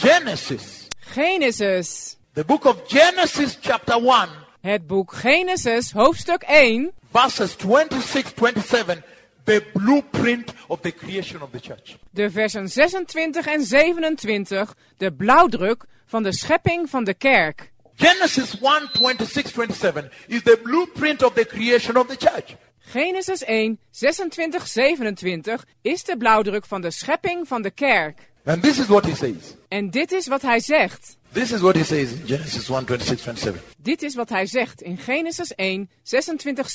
Genesis. The book of Genesis chapter 1. Het boek Genesis, hoofdstuk 1. Verses 26, 27. The blueprint of the creation of the church. De versen 26 en 27. De blauwdruk van de schepping van de kerk. Genesis 1, 26, 27 is the blueprint of the creation of the church. Genesis 1, 26, 27 is de blauwdruk van de schepping van de kerk. And this is what he says. En dit is wat hij zegt. This is what he says in Genesis 1, 26, 27. Dit is wat hij zegt in Genesis 1, 26,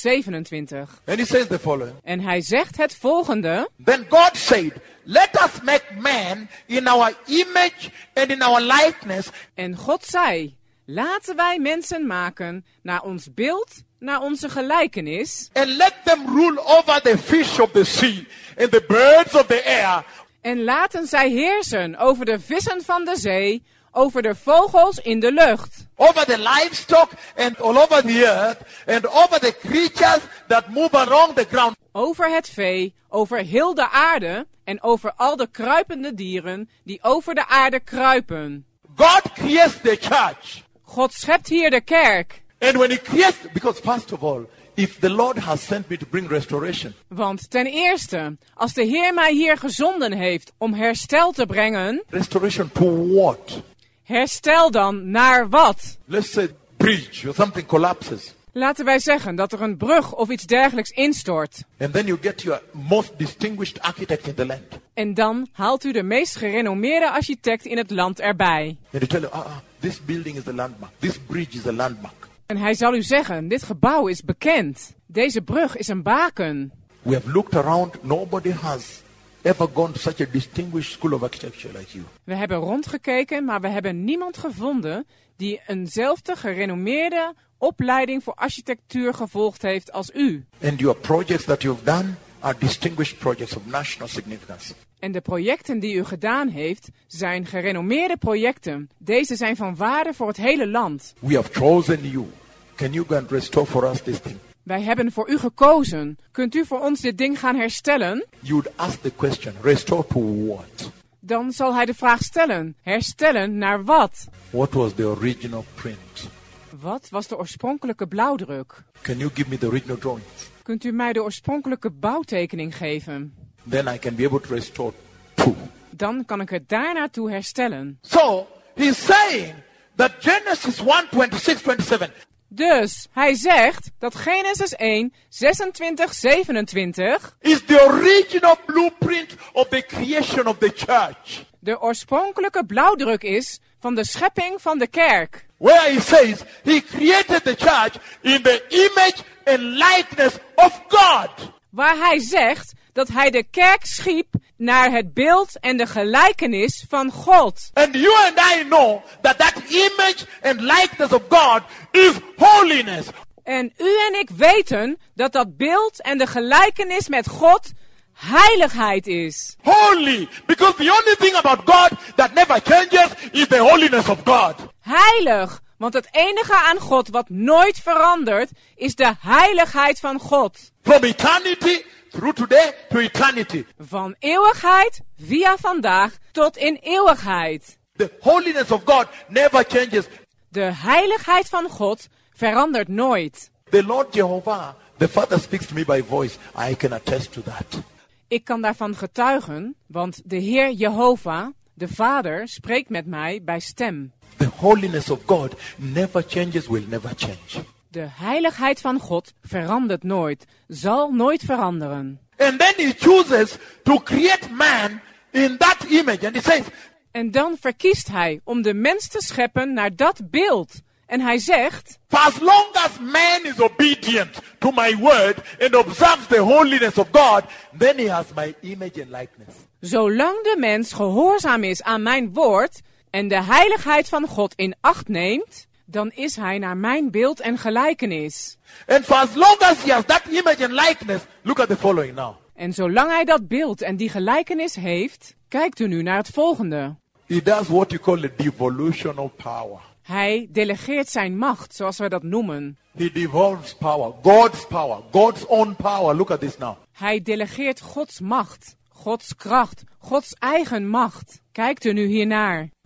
27. And he says the following. En hij zegt het volgende. Then God said, let us make man in our image and in our likeness. En God zei, laten wij mensen maken naar ons beeld, naar onze gelijkenis. And let them rule over the fish of the sea and the birds of the air. En laten zij heersen over de vissen van de zee, over de vogels in de lucht. Over the livestock and all over the earth and over the creatures that move along the ground. Over het vee, over heel de aarde en over al de kruipende dieren die over de aarde kruipen. God creates the church. God schept hier de kerk. And when he creates, because first of all, if the Lord has sent me to bring restoration. Want ten eerste, als de Heer mij hier gezonden heeft om herstel te brengen. Restoration to what? Herstel dan naar wat? Let's say bridge or something collapses. Laten wij zeggen dat er een brug of iets dergelijks instort. And then you get your most distinguished architect in the land. En dan haalt u de meest gerenommeerde architect in het land erbij. And they tell you, this building is a landmark. This bridge is a landmark. En hij zal u zeggen, dit gebouw is bekend. Deze brug is een baken. We have looked around. Nobody has ever gone to such a distinguished school of architecture like you. We hebben rondgekeken, maar we hebben niemand gevonden die eenzelfde gerenommeerde opleiding voor architectuur gevolgd heeft als u. And your projects that you've done are distinguished projects of national significance. En de projecten die u gedaan heeft, zijn gerenommeerde projecten. Deze zijn van waarde voor het hele land. We have chosen you. Can you go and restore for us this thing? Wij hebben voor u gekozen. Kunt u voor ons dit ding gaan herstellen? You would ask the question, restore to what? Dan zal hij de vraag stellen, herstellen naar wat? What was the original print? Wat was de oorspronkelijke blauwdruk? Can you give me the original drawings? Kunt u mij de oorspronkelijke bouwtekening geven? Then I can be able to restore to. Dan kan ik het daarnaartoe herstellen. So, he's saying that Genesis 1, 26, 27. Dus hij zegt dat Genesis 1, 26, 27 is the original blueprint of the creation of the church. De oorspronkelijke blauwdruk is van de schepping van de kerk. Where he says he created the church in the image and likeness of God. Waar hij zegt dat hij de kerk schiep naar het beeld en de gelijkenis van God. And you and I know that that image and likeness of God is holiness. En u en ik weten dat dat beeld en de gelijkenis met God heiligheid is. Holy, because the only thing about God that never changes is the holiness of God. Heilig, want het enige aan God wat nooit verandert is de heiligheid van God. From eternity through today to eternity. Van eeuwigheid via vandaag tot in eeuwigheid. The holiness of God never changes. De heiligheid van God verandert nooit. The Lord Jehovah, the Father speaks to me by voice. I can attest to that. Ik kan daarvan getuigen, want de Heer Jehovah, de Vader, spreekt met mij bij stem. The holiness of God never changes, will never change. De heiligheid van God verandert nooit, zal nooit veranderen. And then he chooses to create man in that image. And he says, en dan verkiest hij om de mens te scheppen naar dat beeld. En hij zegt, for as long as man is obedient to my word and observes the holiness of God, then he has my image and likeness. Zolang de mens gehoorzaam is aan mijn woord en de heiligheid van God in acht neemt, dan is hij naar mijn beeld en gelijkenis. And for as long as he has that image and likeness, look at the following now. En zolang hij dat beeld en die gelijkenis heeft, kijkt u nu naar het volgende. He does what you call a devolutional power. Hij delegeert zijn macht, zoals we dat noemen. He devolves power, God's own power. Look at this now. Hij delegeert Gods macht, Gods kracht, Gods eigen macht. Kijkt u nu hiernaar.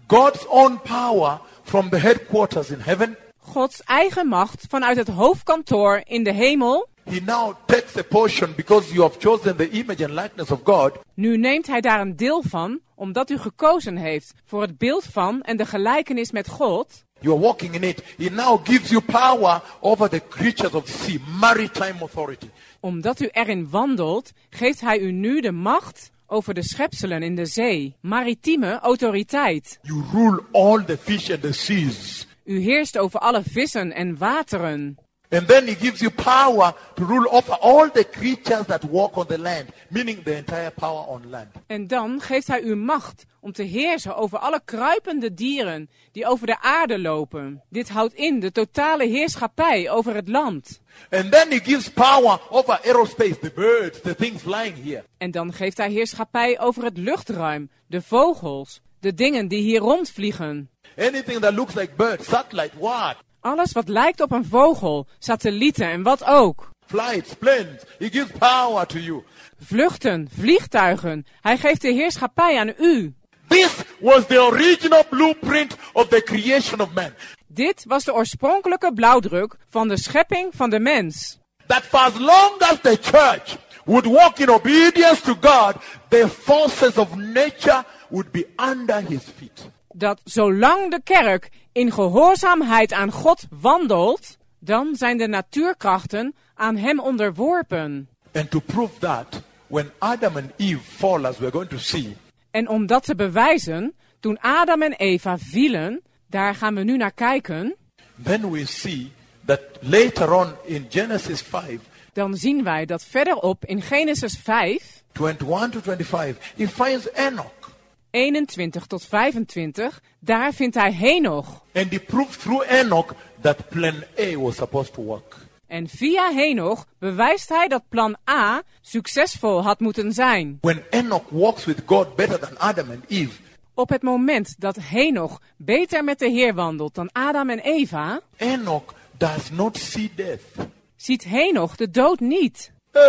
God's own power from the headquarters in heaven. Gods eigen macht vanuit het hoofdkantoor in de hemel. He now takes a portion because you have chosen the image and likeness of God. Nu neemt hij daar een deel van, omdat u gekozen heeft voor het beeld van en de gelijkenis met God. You are walking in it. He now gives you power over the creatures of the sea, maritime authority. Omdat u erin wandelt, geeft hij u nu de macht over de schepselen in de zee, maritieme autoriteit. You rule all the fish and the seas. U heerst over alle vissen en wateren. And then he gives you power to rule over all the creatures that walk on the land, meaning the entire power on land. En dan geeft hij u macht om te heersen over alle kruipende dieren die over de aarde lopen. Dit houdt in de totale heerschappij over het land. And then he gives power over aerospace, the birds, the things flying here. En dan geeft hij heerschappij over het luchtruim, de vogels, de dingen die hier rondvliegen. Anything that looks like birds, satellite, what? Alles wat lijkt op een vogel, satellieten en wat ook. Flights, planes, he gives power to you. Vluchten, vliegtuigen, hij geeft de heerschappij aan u. This was the original blueprint of the creation of man. Dit was de oorspronkelijke blauwdruk van de schepping van de mens. That for as long as the church would walk in obedience to God, the forces of nature would be under his feet. Dat zolang de kerk in gehoorzaamheid aan God wandelt, dan zijn de natuurkrachten aan hem onderworpen. And to prove that, when Adam and Eve fall, as we're going to see, En om dat te bewijzen, toen Adam en Eva vielen, daar gaan we nu naar kijken, then we see that later on in Genesis 5, dan zien wij dat verderop in Genesis 5, 21 to 25, he finds Enoch. 21 tot 25, daar vindt hij Henoch. And he proves through Enoch that plan A was supposed to work. En via Henoch bewijst hij dat plan A succesvol had moeten zijn. When Enoch walks with God better than Adam and Eve, Op het moment dat Henoch beter met de Heer wandelt dan Adam en Eva, Enoch does not see death. ziet Henoch de dood niet.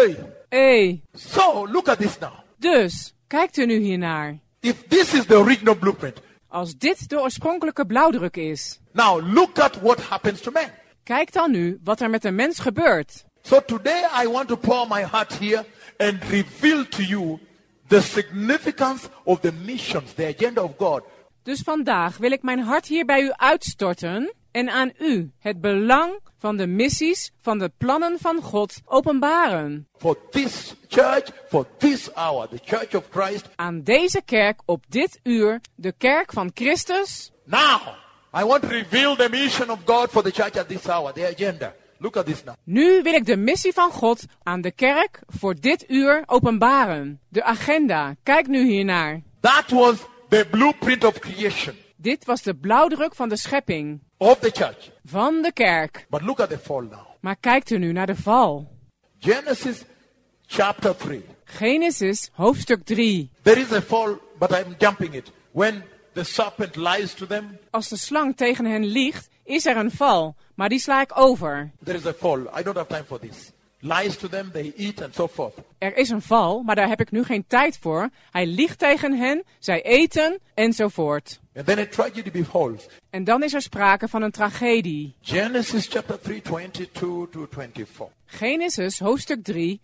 Hey. So, look at this now. Dus, kijkt u nu hiernaar. If this is the original blueprint, Als dit de oorspronkelijke blauwdruk is, now look at what happens to man. kijk dan nu wat er met de mens gebeurt. So today I want to pour my heart here and reveal to you the significance of the missions, the agenda of God. Dus vandaag wil ik mijn hart hier bij u uitstorten en aan u het belang van de missies, van de plannen van God openbaren. For this church, for this hour, the church of Christ. Aan deze kerk op dit uur, de kerk van Christus. Now, I want to reveal the mission of God for the church at this hour, the agenda. Look at this now. Nu wil ik de missie van God aan de kerk voor dit uur openbaren. De agenda, kijk nu hiernaar. That was the blueprint of creation. Dit was de blauwdruk van de schepping. Of the church. Van de kerk. But look at the fall now. Maar kijkt u nu naar de val. Genesis chapter 3. Genesis hoofdstuk 3. There is a fall, but I'm jumping it. When the serpent lies to them, Als de slang tegen hen liegt, is er een val. Maar die sla ik over. there is a fall. I don't have time for this. Lies to them, they eat and so forth. Er is een val, maar daar heb ik nu geen tijd voor. Hij liegt tegen hen, zij eten, enzovoort. And then a tragedy befalls. En dan is er sprake van een tragedie. Genesis chapter 3, 22 to 24. Genesis hoofdstuk 3,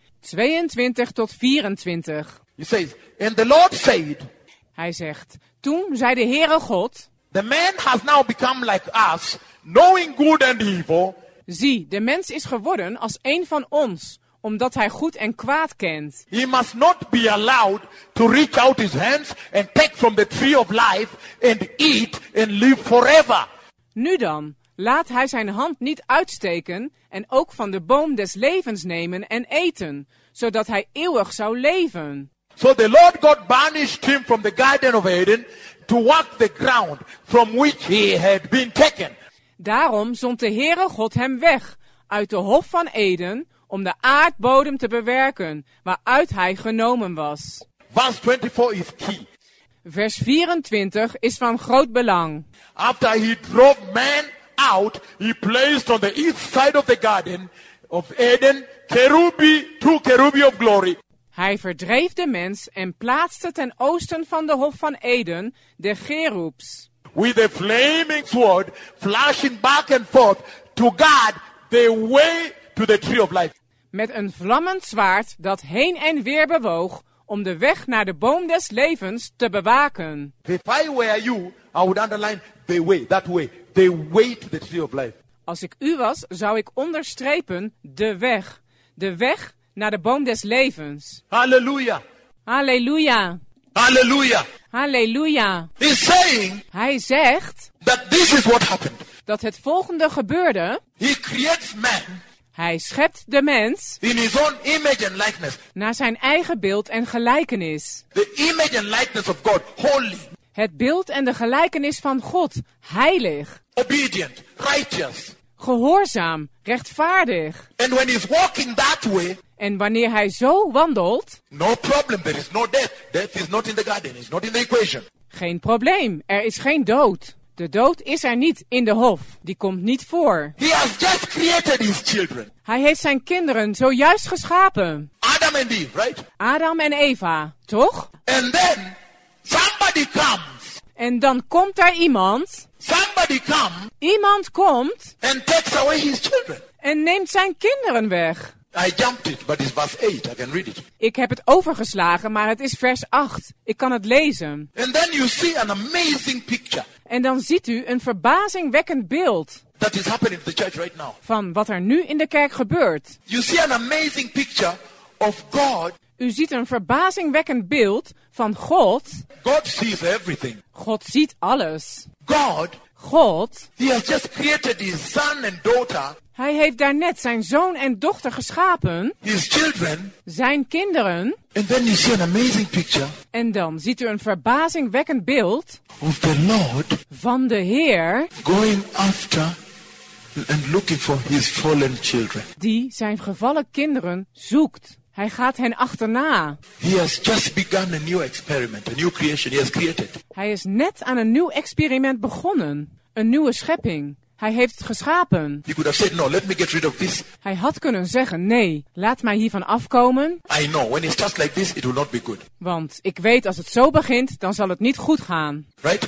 22 tot 24. He says, and the Lord said, Hij zegt, toen zei de Heere God, the man has now become like us, knowing good and evil. zie, de mens is geworden als een van ons, omdat hij goed en kwaad kent. He must not be allowed to reach out his hands and take from the tree of life and eat and live forever. Nu dan, laat hij zijn hand niet uitsteken en ook van de boom des levens nemen en eten, zodat hij eeuwig zou leven. So the Lord God banished him from the Garden of Eden to walk the ground from which he had been taken. Daarom zond de Heere God hem weg uit de hof van Eden om de aardbodem te bewerken waaruit hij genomen was. Verse 24 is key. Vers 24 is van groot belang. After he drove man out, he placed on the east side of the Garden of Eden two cherubim of glory. Hij verdreef de mens en plaatste ten oosten van de hof van Eden de Cherubs. with a flaming sword flashing back and forth to guard the way to the tree of life. Met een vlammend zwaard dat heen en weer bewoog om de weg naar de boom des levens te bewaken. If I were you, I would underline the way to the tree of life. Als ik u was, zou ik onderstrepen de weg naar de boom des levens. Hallelujah. Halleluja, Hallelujah. halleluja. He's saying Hij zegt that this is what happened. dat het volgende gebeurde. He creates man Hij schept de mens in his own image and likeness. naar zijn eigen beeld en gelijkenis. The image and likeness of God, holy, Het beeld en de gelijkenis van God, heilig, obedient, righteous. gehoorzaam, rechtvaardig. And when he's walking that way, En wanneer hij zo wandelt, no problem, there is no death. Death is not in the garden, it's not in the equation. geen probleem, er is geen dood. De dood is er niet in de hof, die komt niet voor. He has just created his children. Hij heeft zijn kinderen zojuist geschapen. Adam and Eve, right? Adam en Eva, toch? And then somebody comes. En dan komt er iemand Iemand komt and takes away his children. en neemt zijn kinderen weg. I jumped it, but it's verse 8. I can read it. Ik heb het overgeslagen, maar het is vers 8. Ik kan het lezen. And then you see an amazing picture En dan ziet u een verbazingwekkend beeld that is happening in the church right now. van wat er nu in de kerk gebeurt. You see an amazing picture of God. U ziet een verbazingwekkend beeld van God. God sees everything. God ziet alles. God, he has just created his son and daughter. Hij heeft daarnet zijn zoon en dochter geschapen. His children. Zijn kinderen. And then you see an amazing picture. En dan ziet u een verbazingwekkend beeld of the Lord van de Heer going after and looking for his fallen children. Die zijn gevallen kinderen zoekt. Hij gaat hen achterna. He has just begun a new experiment, a new creation he has created. Hij is net aan een nieuw experiment begonnen. Een nieuwe schepping. Hij heeft het geschapen. He could have said, no, let me get rid of this. Hij had kunnen zeggen, nee, laat mij hiervan afkomen. I know, when it starts like this, it will not be good. Want ik weet, als het zo begint, dan zal het niet goed gaan. Right?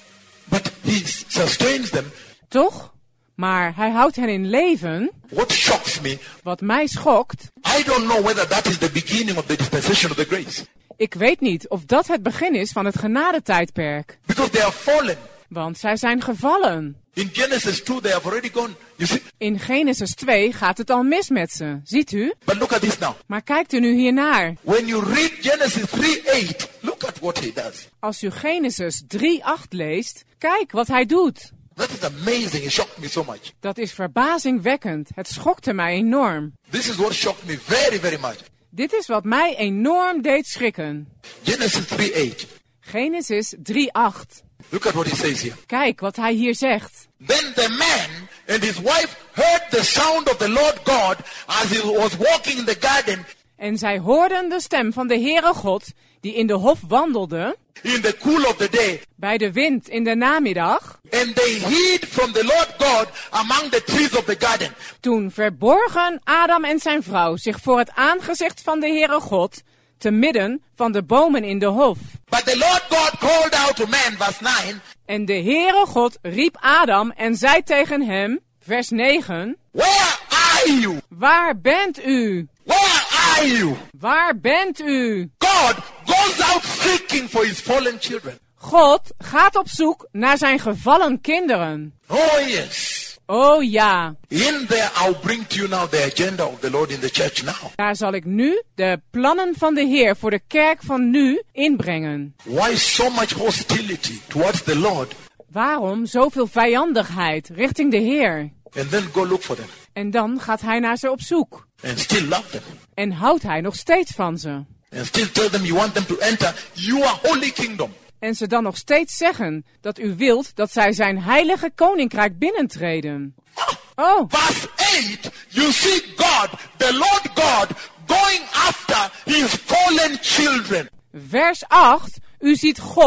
But he sustains them. Toch? Maar hij houdt hen in leven. What shocks me, wat mij schokt. I don't know whether that is the beginning of the dispensation of the grace. Ik weet niet of dat het begin is van het genadetijdperk. Because they are fallen. Want zij zijn gevallen. In Genesis 2 they have already gone. You see? In Genesis 2 gaat het al mis met ze. Ziet u? But look at this now. Maar kijkt u nu hiernaar. When you read Genesis 3:8, look at what he does. Als u Genesis 3:8 leest, kijk wat hij doet. That is amazing. It shocked me so much. Dat is verbazingwekkend. Het schokte mij enorm. This is what shocked me very, very much. Dit is wat mij enorm deed schrikken. Genesis 3:8. Genesis 3:8. Look at what he says here. Kijk wat hij hier zegt. Then the man and his wife heard the sound of the Lord God as he was walking in the garden. En zij hoorden de stem van de Heere God, die in de hof wandelde. In the cool of the day. Bij de wind in de namiddag. And they hid from the Lord God among the trees of the garden. Toen verborgen Adam en zijn vrouw zich voor het aangezicht van de Heere God, te midden van de bomen in de hof. But the Lord God called out to man, verse 9. En de Heere God riep Adam en zei tegen hem, vers 9. Where are you? Waar bent u? Where are you? Waar bent u? God goes out seeking for his fallen children. God gaat op zoek naar zijn gevallen kinderen. Oh yes. Oh ja. In there I'll bring to you now the agenda of the Lord in the church now. Daar zal ik nu de plannen van de Heer voor de kerk van nu inbrengen. Why so much hostility towards the Lord? Waarom zoveel vijandigheid richting de Heer? And then go look for them. En dan gaat hij naar ze op zoek. And still love them. En houdt hij nog steeds van ze. And still tell them you want them to enter your holy kingdom. En ze dan nog steeds zeggen dat u wilt dat zij zijn heilige koninkrijk binnentreden. Oh. Verse 8, you see God, the Lord God, going after his fallen children. Vers 8, u ziet God,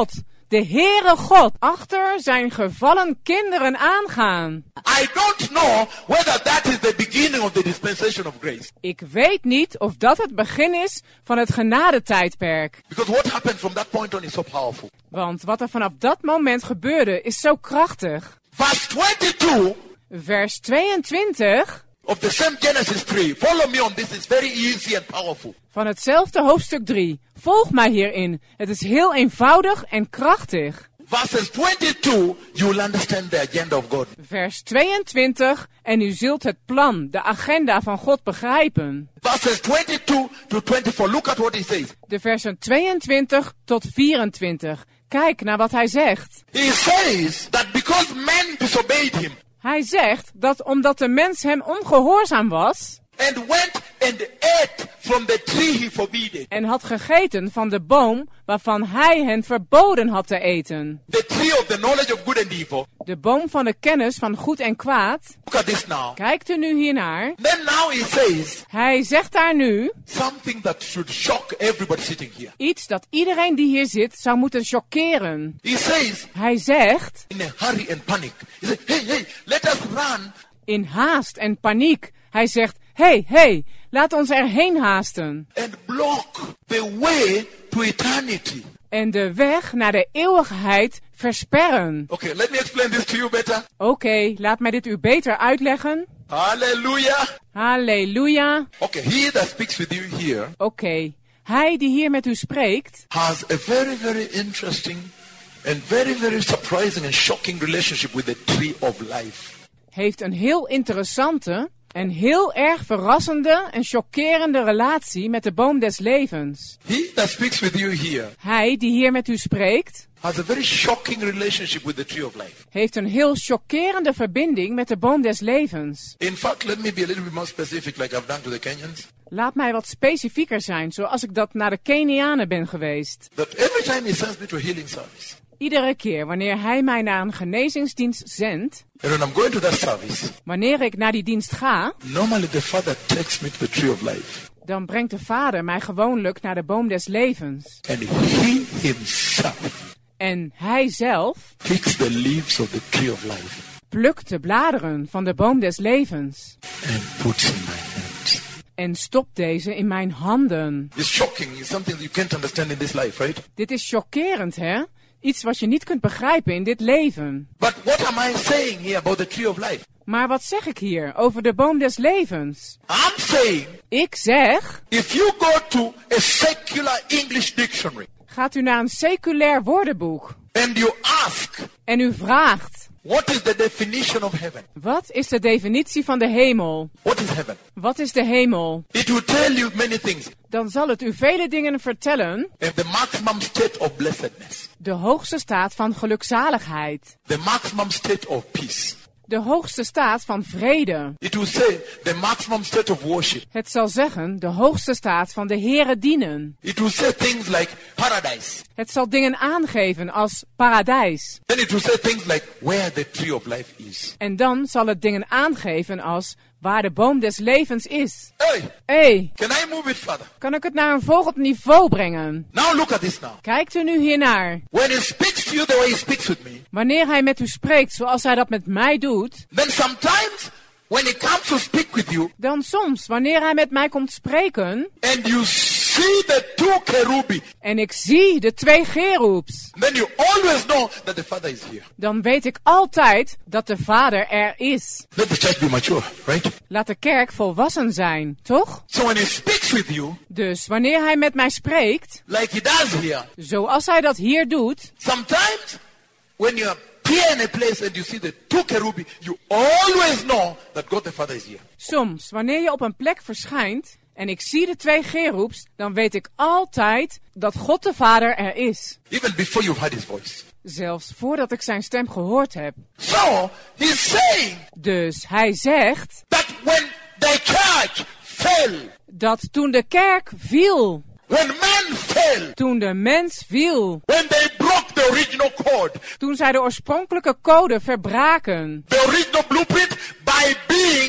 de Heere God achter zijn gevallen kinderen aangaan. I don't know whether that is the beginning of the dispensation of grace. Ik weet niet of dat het begin is van het genadetijdperk. Because what happened from that point on is so powerful. Want wat er vanaf dat moment gebeurde is zo krachtig. Verse 22 Vers 22 of the same Genesis 3. Follow me on this. It's very easy and powerful. van hetzelfde hoofdstuk 3. Volg mij hierin. Het is heel eenvoudig en krachtig. Verses 22, you will understand the agenda of God. Vers 22 en u zult het plan, de agenda van God begrijpen. Verses 22 to 24, look at what he says. De versen 22 tot 24. Kijk naar wat hij zegt. He says that because men disobeyed him Hij zegt dat omdat de mens hem ongehoorzaam was and went and ate from the tree he forbidden, en had gegeten van de boom waarvan hij hen verboden had te eten. the tree of the knowledge of good and evil. De boom van de kennis van goed en kwaad. Look at this now. Kijkt u nu hiernaar. Then now he says Hij zegt daar nu something that should shock everybody sitting here. iets dat iedereen die hier zit zou moeten chockeren. He says Hij zegt in a hurry and panic. He says, hey, let us run. in haast en paniek. Hij zegt, hey, laat ons erheen haasten. And block the way to eternity. En de weg naar de eeuwigheid versperren. Okay, let me explain this to you better. Oké, laat mij dit u beter uitleggen. Hallelujah. Halleluja. Okay, he that speaks with you here Oké, hij die hier met u spreekt has a very, very interesting and very, very surprising and shocking relationship with the tree of life. heeft een heel interessante en heel erg verrassende en chockerende relatie met de boom des levens. He that speaks with you here Hij die hier met u spreekt has a very shocking relationship with the tree of life. heeft een heel chockerende verbinding met de boom des levens. In fact, let me be a little bit more specific like I've done to the Kenyans. Laat mij wat specifieker zijn, zoals ik dat naar de Kenianen ben geweest. That every time he sends me to a healing service, Iedere keer wanneer hij mij naar een genezingsdienst zendt, and when I'm going to that service, wanneer ik naar die dienst ga, normally the Father takes me to the tree of life. dan brengt de Vader mij gewoonlijk naar de boom des levens. And he himself En hij zelf picks the leaves of the tree of life plukt de bladeren van de boom des levens and puts in my hands. en stopt deze in mijn handen. It's shocking. It's something you can't understand in this life, right? Dit is chockerend, hè? Iets wat je niet kunt begrijpen in dit leven. But what am I saying here about the tree of life? Maar wat zeg ik hier over de boom des levens? I'm saying Ik zeg, if you go to a secular English dictionary gaat u naar een seculair woordenboek and you ask, en u vraagt, what is the definition of heaven? wat is de definitie van de hemel? What is heaven? Wat is de hemel? It will tell you many things. Dan zal het u vele dingen vertellen. And the maximum state of blessedness, De hoogste staat van gelukzaligheid. the maximum state of peace. De hoogste staat van vrede. It will say the maximum state of worship. Het zal zeggen de hoogste staat van de Here dienen. It will say things like paradise. Het zal dingen aangeven als paradijs. Then it will say things like where the tree of life is. En dan zal het dingen aangeven als waar de boom des levens is. Hey, Hé, can I move it further? kan ik het naar een volgend niveau brengen? Now look at this now. Kijkt u nu hiernaar. When he speaks to you the way he speaks with me, Wanneer hij met u spreekt zoals hij dat met mij doet, then sometimes when he comes to speak with you dan soms wanneer hij met mij komt spreken and you see the two cherubi, en ik zie de 2 Gerubs, then you always know that the Father is here. dan weet ik altijd dat de Vader er is. Let the church be mature, right? Laat de kerk volwassen zijn, toch? So when he speaks with you, Dus wanneer hij met mij spreekt, like he does here, zoals hij dat hier doet, sometimes when you appear in a place and you see the two cherubi, you always know that God the Father is here. soms wanneer je op een plek verschijnt en ik zie de 2 Gerubs, dan weet ik altijd dat God de Vader er is. Even before you've heard his voice. Zelfs voordat ik zijn stem gehoord heb. So he's saying Dus hij zegt that when the church fell, dat toen de kerk viel, when man fell, toen de mens viel, when they broke the original code, toen zij de oorspronkelijke code verbraken, the original blueprint, by being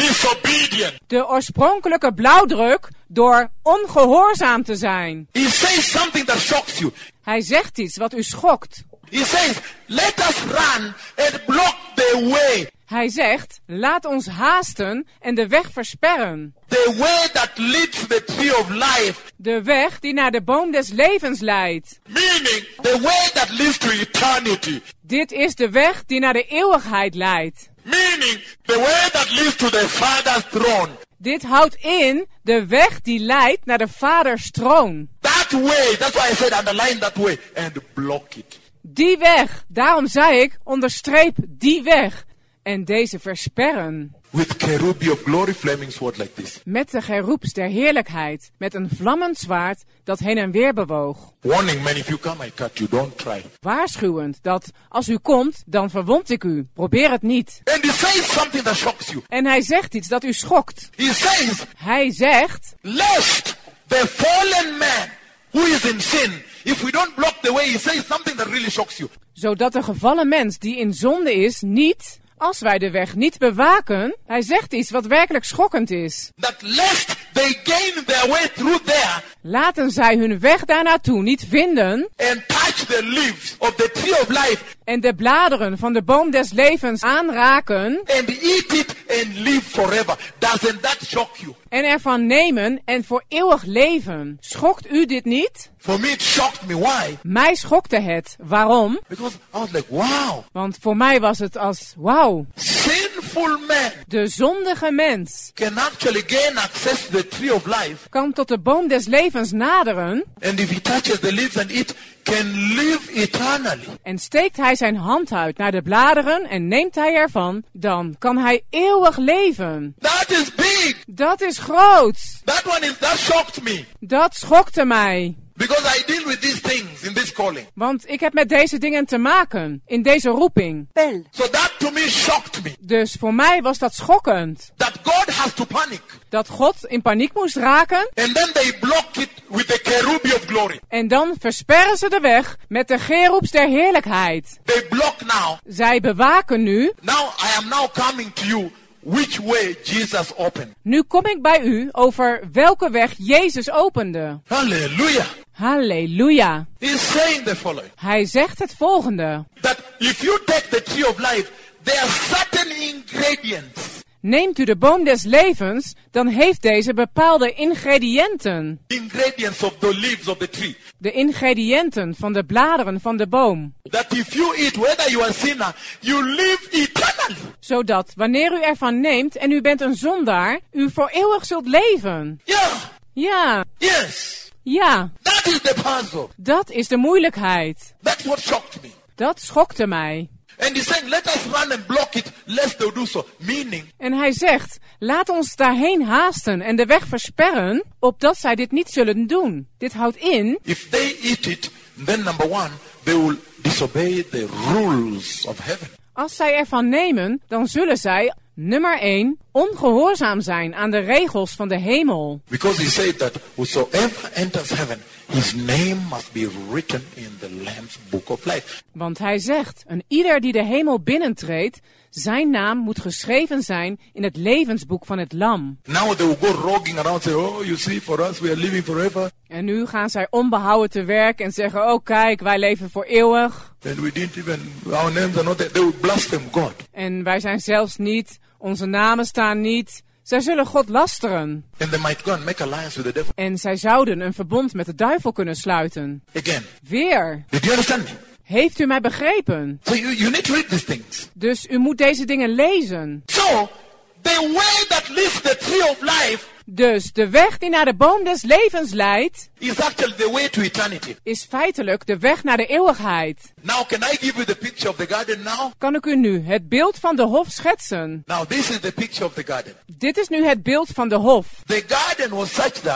disobedient. De oorspronkelijke blauwdruk door ongehoorzaam te zijn. He says something that shocks you. Hij zegt iets wat u schokt. He says, let us run and block the way. Hij zegt, laat ons haasten en de weg versperren. The way that leads to the tree of life. De weg die naar de boom des levens leidt. Meaning, the way that leads to eternity. Dit is de weg die naar de eeuwigheid leidt. Meaning, the way that leads to the Father's throne. Dit houdt in de weg die leidt naar de Vaders troon. That way, that's why I said underline that way and block it. Die weg, daarom zei ik, onderstreep die weg. En deze versperren. With cherubi of glory flaming sword like this. Met de geroeps der heerlijkheid, met een vlammend zwaard dat heen en weer bewoog. Warning man, if you come I cut you, don't try. Waarschuwend dat als u komt, dan verwond ik u. Probeer het niet. And he says something that shocks you. En hij zegt iets dat u schokt. He says, Hij zegt, lest the fallen man who is in sin, if we don't block the way, he says something that really shocks you. zodat de gevallen mens die in zonde is niet, als wij de weg niet bewaken, hij zegt iets wat werkelijk schokkend is. That lest they gain their way through there. Laten zij hun weg daarnaartoe niet vinden And touch the leaves of the tree of life. en de bladeren van de boom des levens aanraken And eat it and live forever. Doesn't that shock you? en ervan nemen en voor eeuwig leven. Schokt u dit niet? For me it shocked me. Why? Mij schokte het. Waarom? Because I was like, wow. Want voor mij was het als, wauw, Sinful man de zondige mens can actually gain access to the tree of life. kan tot de boom des levens naderen And if he touches the leaves and eat, can live eternally. en steekt hij zijn hand uit naar de bladeren en neemt hij ervan, dan kan hij eeuwig leven. That is big. Dat is groot. That shocked me. Dat schokte mij. Because I deal with these things in this calling. Want ik heb met deze dingen te maken, in deze roeping. So that to me shocked me. Dus voor mij was dat schokkend. That God has to panic. Dat God in paniek moest raken. And then they block it with the cherubi of glory. En dan versperren ze de weg met de geroeps der heerlijkheid. They block now. Zij bewaken nu. Now I am now coming to you. Which way Jesus opened. Nu kom ik bij u over welke weg Jezus opende. Hallelujah. Halleluja. He's saying the following. Hij zegt het volgende. That if you take the tree of life, there are certain ingredients. Neemt u de boom des levens, dan heeft deze bepaalde ingrediënten. Ingredients of the leaves of the tree. De ingrediënten van de bladeren van de boom. That if you eat, whether you are a sinner, you live eternally. Zodat wanneer u ervan neemt en u bent een zondaar, u voor eeuwig zult leven. Yeah. Ja, Yes. ja, That is the puzzle. dat is de moeilijkheid. That's what shocked me. Dat schokte mij. And he's saying, let us run and block it, lest they do so. Meaning, En hij zegt, laat ons daarheen haasten en de weg versperren, opdat zij dit niet zullen doen. Dit houdt in, if they eat it, then number one, they will disobey the rules of heaven. als zij ervan nemen, dan zullen zij, nummer 1, ongehoorzaam zijn aan de regels van de hemel. Because he said that whosoever enters heaven, his name must be written in the Lamb's book of life. Want hij zegt, een ieder die de hemel binnentreedt, zijn naam moet geschreven zijn in het levensboek van het lam. Now they will go rogging around and say, oh, you see, for us we are living forever. En nu gaan zij onbehouden te werk en zeggen, oh kijk, wij leven voor eeuwig. And we didn't even, our names are not there. They will blaspheme God. En wij zijn zelfs niet, onze namen staan niet. Zij zullen God lasteren. And they might go and make alliance with the devil. En zij zouden een verbond met de duivel kunnen sluiten. Again. Weer. Did you understand me? Heeft u mij begrepen? So you need to read these things. Dus u moet deze dingen lezen. So, the way that leads the tree of life Dus de weg die naar de boom des levens leidt, is actually the way to eternity. is feitelijk de weg naar de eeuwigheid. Now, can I give you the picture of the garden now? Kan ik u nu het beeld van de hof schetsen? Now, this is the picture of the garden. Dit is nu het beeld van de hof. The garden was such that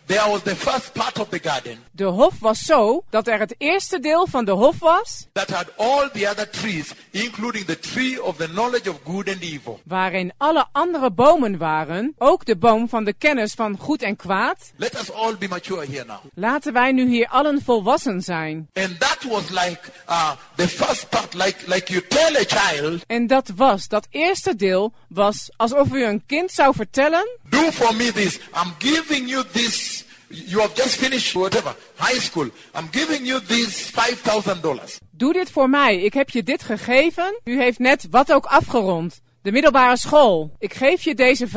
there was the first part of the garden De hof was zo dat er het eerste deel van de hof was, that had all the other trees, including the tree of the knowledge of good and evil. waarin alle andere bomen waren, ook de boom van de kennis van goed en kwaad. Let us all be mature here now. Laten wij nu hier allen volwassen zijn. And that was like the first part, like you tell a child, En dat eerste deel was alsof u een kind zou vertellen: do for me this. I'm giving you this. You have just finished whatever, high school. I'm giving you this $5,000. doe dit voor mij, ik heb je dit gegeven. U heeft net wat ook afgerond. De middelbare school. Ik geef je deze $5,000.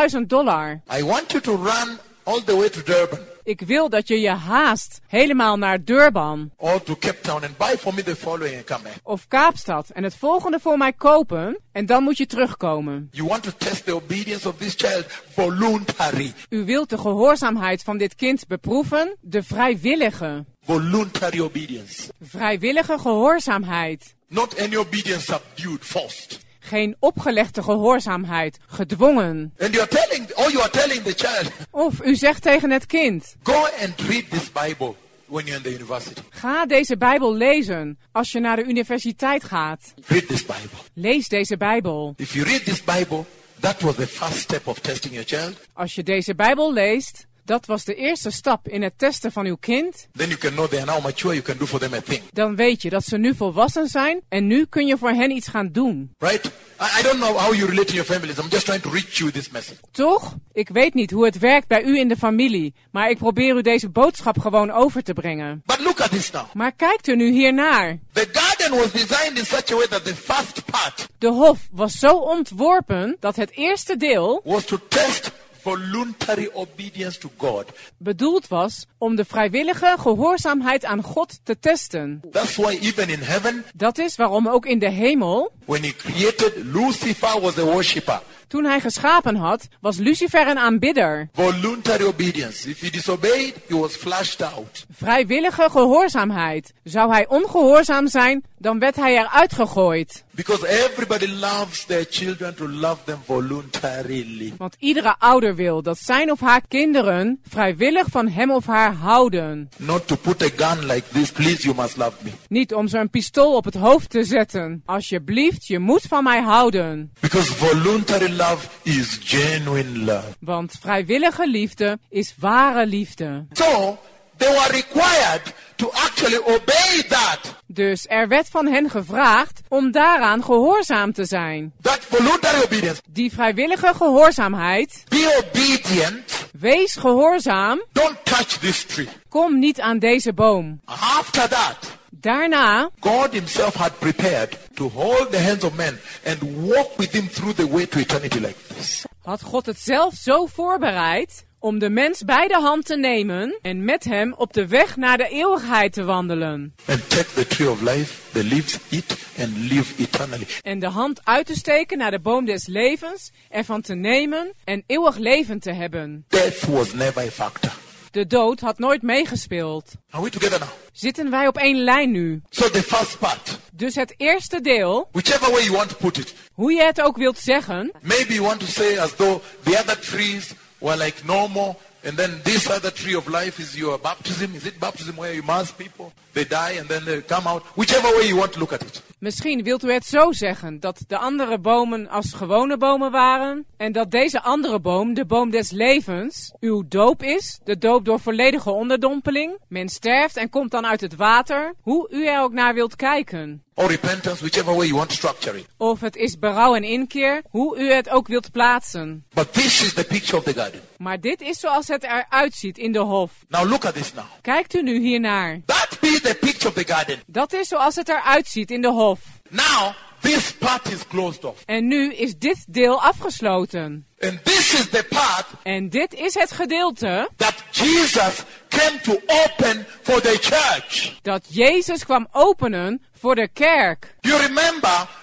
I want you to run all the way to Durban Ik wil dat je je haast helemaal naar Durban or to Cape Town and buy for me the following and come back. of Kaapstad en het volgende voor mij kopen en dan moet je terugkomen. You want to test the obedience of this child voluntary. U wilt de gehoorzaamheid van dit kind beproeven, de vrijwillige. Voluntary obedience. Vrijwillige gehoorzaamheid. Not any obedience subdued, forced. Geen opgelegde gehoorzaamheid, gedwongen. And you are telling the child, Of u zegt tegen het kind: go and read this Bible when you're in the university. ga deze Bijbel lezen als je naar de universiteit gaat. Read this Bible. Lees deze Bijbel. If you read this Bible, that was the first step of testing your child. Als je deze Bijbel leest, dat was de eerste stap in het testen van uw kind. Then you can know they are now mature, you can do for them a thing. Dan weet je dat ze nu volwassen zijn en nu kun je voor hen iets gaan doen. Right? I don't know how you relate to your families. I'm just trying to reach you this message. Toch? Ik weet niet hoe het werkt bij u in de familie, maar ik probeer u deze boodschap gewoon over te brengen. But look at this now. Maar kijkt u nu hiernaar. The garden was designed in such a way that the first part De hof was zo ontworpen dat het eerste deel was to test voluntary obedience to God. bedoeld was om de vrijwillige gehoorzaamheid aan God te testen. That's why even in heaven, Dat is waarom ook in de hemel, when he created, Lucifer was a worshipper. toen hij geschapen had, was Lucifer een aanbidder. Voluntary obedience. If he disobeyed, he was flushed out. Vrijwillige gehoorzaamheid. Zou hij ongehoorzaam zijn, dan werd hij eruit gegooid. Because everybody loves their children to love them voluntarily. Want iedere ouder wil dat zijn of haar kinderen vrijwillig van hem of haar houden. Not to put a gun like this, please you must love me. Niet om ze een pistool op het hoofd te zetten. Alsjeblieft, je moet van mij houden. Because voluntary love is genuine love. Want vrijwillige liefde is ware liefde. So, they were required to actually obey that. Dus er werd van hen gevraagd om daaraan gehoorzaam te zijn. That voluntary obedience. Die vrijwillige gehoorzaamheid. Be obedient. Wees gehoorzaam. Don't touch this tree. Kom niet aan deze boom. After that, Daarna God himself had prepared to hold the hands of men and walk with him through the way to eternity like this. had God het zelf zo voorbereid om de mens bij de hand te nemen en met hem op de weg naar de eeuwigheid te wandelen. And take the tree of life, the leaves, eat and live eternally. En de hand uit te steken naar de boom des levens, ervan te nemen en eeuwig leven te hebben. Death was never a factor. De dood had nooit meegespeeld. Are we together now? Zitten wij op één lijn nu? So the first part, Dus het eerste deel, whichever way you want to put it, hoe je het ook wilt zeggen, maybe you want to say as though the other trees were like normal, and then this other tree of life is your baptism. Is it baptism where you immerse people? They die and then they come out. Whichever way you want to look at it. misschien wilt u het zo zeggen dat de andere bomen als gewone bomen waren en dat deze andere boom, de boom des levens, uw doop is, de doop door volledige onderdompeling. Men sterft en komt dan uit het water, hoe u er ook naar wilt kijken. Or repentance, whichever way you want to structure it. Of het is berouw en inkeer, hoe u het ook wilt plaatsen. But this is the picture of the garden. Maar dit is zoals het eruit ziet in de hof. Now look at this now. Kijkt u nu hiernaar. That be the picture of the garden. Dat is zoals het eruit ziet in de hof. Now, this part is closed off. En nu is dit deel afgesloten. And this is the part En dit is het gedeelte that Jesus came to open for the church. dat Jezus kwam openen voor de kerk. You remember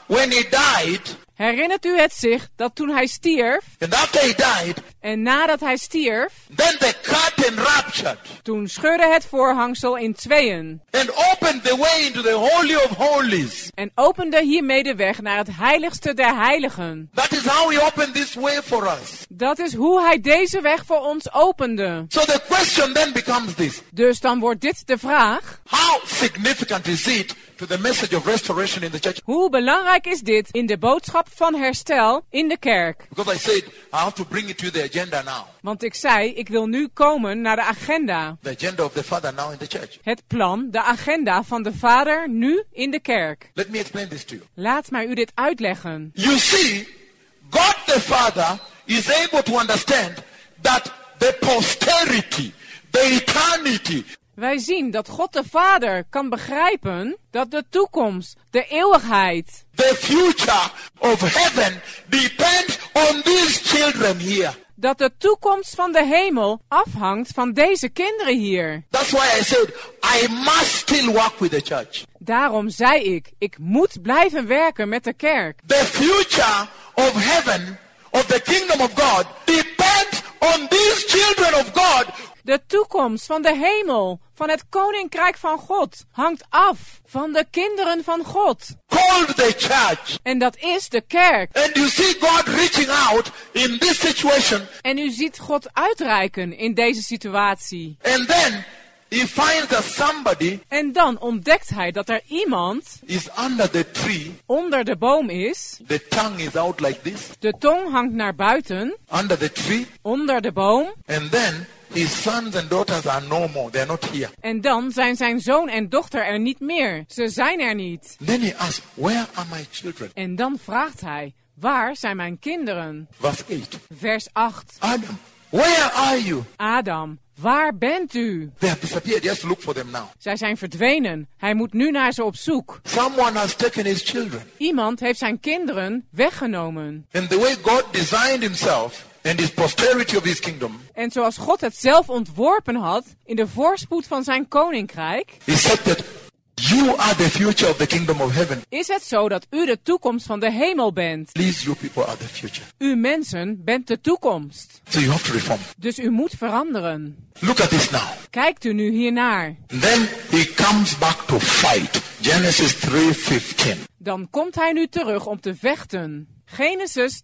when he died, Herinnert u het zich dat toen hij stierf, and after he died, en nadat hij stierf, then the curtain ruptured toen scheurde het voorhangsel in tweeën and opened the way into the Holy of Holies. en opende hiermee de weg naar het heiligste der heiligen. That is how he opened this way for us. Dat is hoe hij deze weg voor ons opende. So the question then becomes this. Dus dan wordt dit de vraag: How significant is it to the message of restoration in the church? hoe belangrijk is dit in de boodschap van herstel in de kerk? Because I said I have to bring it to the agenda now. Want ik zei, ik wil nu komen naar de agenda. The agenda of the Father now in the church. Het plan, de agenda van de Vader nu in de kerk. Let me explain this to you. Laat mij u dit uitleggen. You see, God the Father is able to understand that the posterity, the eternity, Wij zien dat God de Vader kan begrijpen dat de toekomst, de eeuwigheid, the future of heaven depends on these children here. dat de toekomst van de hemel afhangt van deze kinderen hier. That's why I said I must still work with the church. Daarom zei ik moet blijven werken met de kerk. The future of heaven, of the kingdom of God, depends on these children of God. De toekomst van de hemel, van het koninkrijk van God, hangt af van de kinderen van God. Called the church. En dat is de kerk. And you see God reaching out in this situation. En u ziet God uitreiken in deze situatie. And then he finds that somebody En dan ontdekt hij dat er iemand is under the tree. onder de boom is. The tongue is out like this. De tong hangt naar buiten, Under the tree. onder de boom. And then his sons and daughters are no more. They're not here. En dan zijn zijn zoon en dochter er niet meer. Ze zijn er niet. Then he asks, where are my children? En dan vraagt hij, waar zijn mijn kinderen? Verse 8. Vers 8. Adam, where are you? Adam, waar bent u? They have disappeared. He has to look for them now. Zij zijn verdwenen. Hij moet nu naar ze op zoek. Someone has taken his children. Iemand heeft zijn kinderen weggenomen. And the way God designed himself and his posterity of his kingdom, En zoals God het zelf ontworpen had in de voorspoed van zijn koninkrijk, he said that you are the future of the kingdom of heaven. is het zo dat u de toekomst van de hemel bent. Please, you people are the future. U mensen bent de toekomst. So you have to reform. Dus u moet veranderen. Look at this now. Kijkt u nu hiernaar. Then he comes back to fight. Genesis 3:15. Dan komt hij nu terug om te vechten. Genesis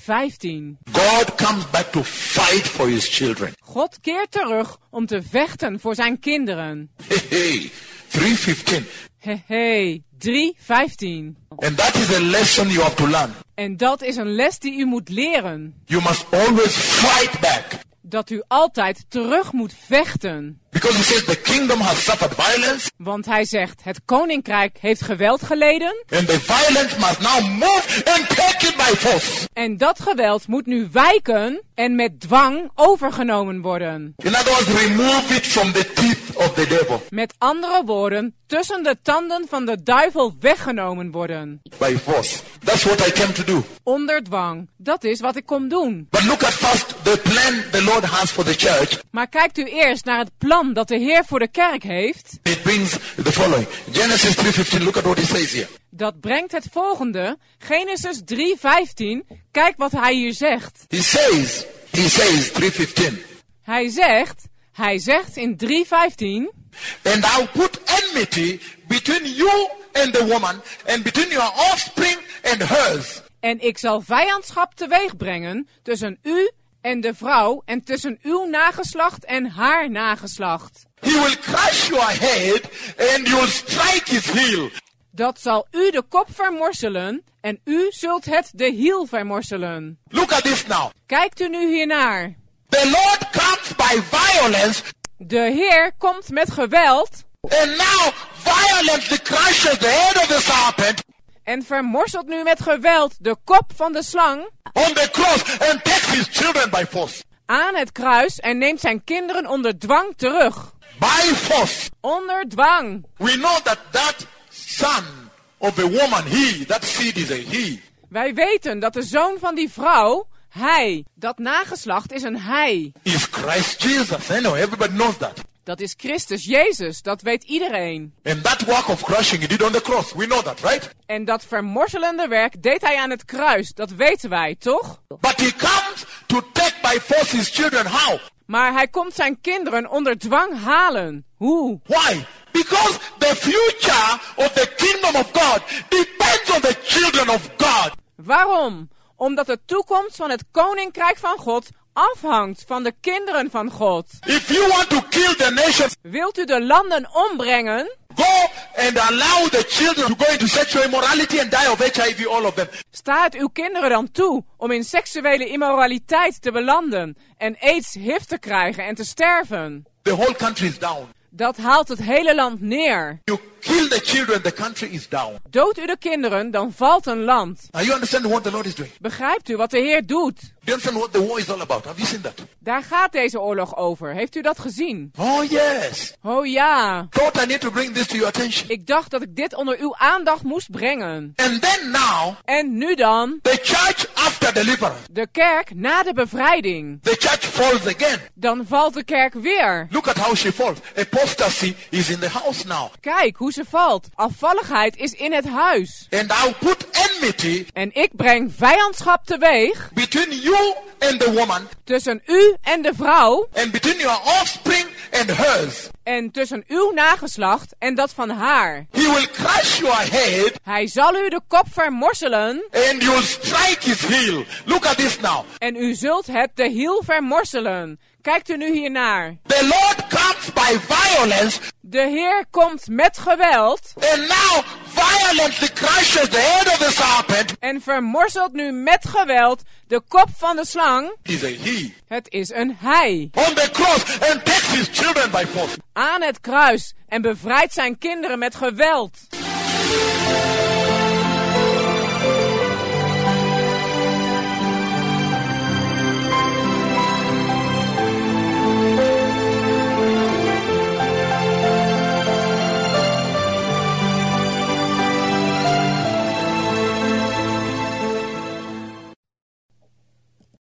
3:15. God comes back to fight for his children. God keert terug om te vechten voor zijn kinderen. Hey, 3:15. Hey, 3:15. And that is a lesson you have to learn. En dat is een les die u moet leren. You must always fight back. Dat u altijd terug moet vechten. Because he says the kingdom has suffered violence. Want hij zegt, het koninkrijk heeft geweld geleden. And the violence must now move and take it by force. En dat geweld moet nu wijken en met dwang overgenomen worden. In other words, remove it from the teeth of the devil. Met andere woorden, tussen de tanden van de duivel weggenomen worden. By force. That's what I came to do. Onder dwang. Dat is wat ik kom doen. But look at first the plan the Lord has for the church. Maar kijkt u eerst naar het plan dat de Heer voor de kerk heeft. It brings the following. Genesis 3:15, look at what he says here. Dat brengt het volgende. Genesis 3:15. Kijk wat hij hier zegt. He says 3:15. Hij zegt in 3:15. And I'll put enmity between you and the woman, and between your offspring and hers. En ik zal vijandschap teweeg brengen tussen u en de vrouw en tussen uw nageslacht en haar nageslacht. He will crush your head and you'll strike his heel. Dat zal u de kop vermorselen en u zult het de hiel vermorselen. Look at this now. Kijkt u nu hiernaar. The Lord comes by violence. De Heer komt met geweld. And now violently crushes the head of the serpent. En vermorselt nu met geweld de kop van de slang. On the cross and takes his children by force. Aan het kruis en neemt zijn kinderen onder dwang terug. By force. Onder dwang. We know that son of a woman, that seed is a he. Wij weten dat de zoon van die vrouw, hij, dat nageslacht is een hij. Is Christ Jesus. I know, everybody knows that. Dat is Christus Jezus, dat weet iedereen. And that work of crushing he did on the cross. We know that, right? En dat vermorzelende werk deed hij aan het kruis, dat weten wij, toch? But he comes to take by force his children. How? Maar hij komt zijn kinderen onder dwang halen. Hoe? Why? Because the future of the kingdom of God depends on the children of God. Waarom? Omdat de toekomst van het koninkrijk van God afhangt van de kinderen van God. If you want to kill the nations, Wilt u de landen ombrengen? go and allow the children to go into sexual immorality and die of HIV, all of them. Sta het uw kinderen dan toe om in seksuele immoraliteit te belanden en AIDS, HIV te krijgen en te sterven? The whole country is down. Dat haalt het hele land neer. You kill the children, the country is down. Doodt u de kinderen, dan valt een land. Now you understand what the Lord is doing? Begrijpt u wat de Heer doet? Do you understand what the war is all about? Have you seen that? Daar gaat deze oorlog over. Heeft u dat gezien? Oh yes. Oh ja. Thought I need to bring this to your attention. Ik dacht dat ik dit onder uw aandacht moest brengen. And then now, En nu dan? the church after deliverance. De kerk na de bevrijding. The church falls again. Dan valt de kerk weer. Look at how she falls. Apostasy is in the house now. Kijk hoe ze valt. Afvalligheid is in het huis. And I'll put enmity En ik breng vijandschap teweeg between you and the woman, tussen u en de vrouw. and between your offspring and hers. En tussen uw nageslacht en dat van haar. He will crush your head Hij zal u de kop vermorselen. and you'll strike his heel. Look at this now. En u zult het de hiel vermorselen. Kijkt u nu hiernaar. The Lord comes by violence De Heer komt met geweld. and now violently crushes the head of the serpent. En vermorselt nu met geweld de kop van de slang. He's a he. Het is een hij. On the cross and takes his children by force. Aan het kruis en bevrijdt zijn kinderen met geweld.